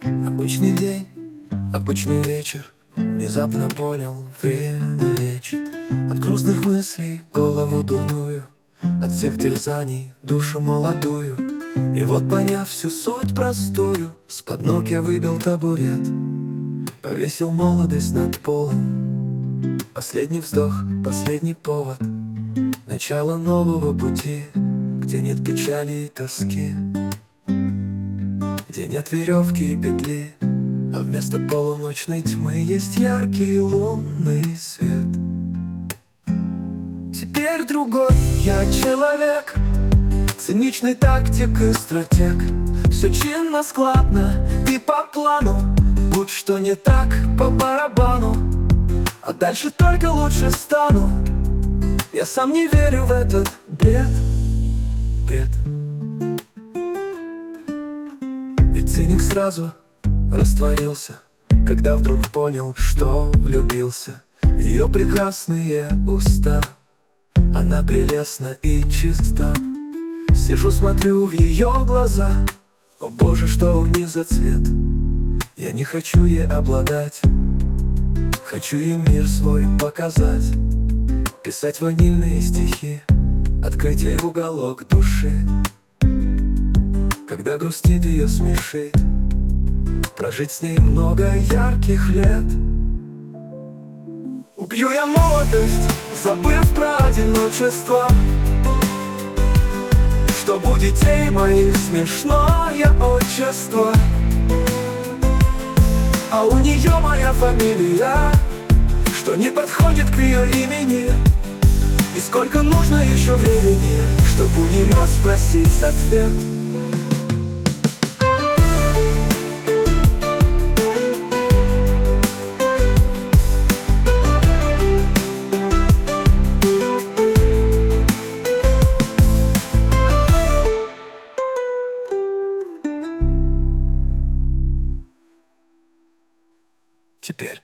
Обычный день, обычный вечер. Внезапно понял, время лечит от грустных мыслей голову дурную, от всех терзаний душу молодую. И вот, поняв всю суть простую, с-под ног я выбил табурет, повесил молодость над полом. Последний вздох, последний повод, начало нового пути, где нет печали и тоски, где нет веревки и петли, а вместо полуночной тьмы есть яркий лунный свет. Теперь другой я человек, циничный тактик и стратег. Все чинно, складно и по плану, будь что не так, по барабану. А дальше только лучше стану. Я сам не верю в этот бред. Ведь циник сразу растворился, когда вдруг понял, что влюбился в ее прекрасные уста. Она прелестна и чиста. Сижу, смотрю в ее глаза. О боже, что у них за цвет. Я не хочу ей обладать, хочу ей мир свой показать, писать ванильные стихи, открыть ей уголок души. Когда грустит, ее смешит, прожить с ней много ярких лет. Убью я молодость, забыв про одиночество, чтоб у детей моих смешное отчество. А у нее моя фамилия, что не подходит к ее имени. И сколько нужно еще времени, чтоб у нее спросить ответ. Теперь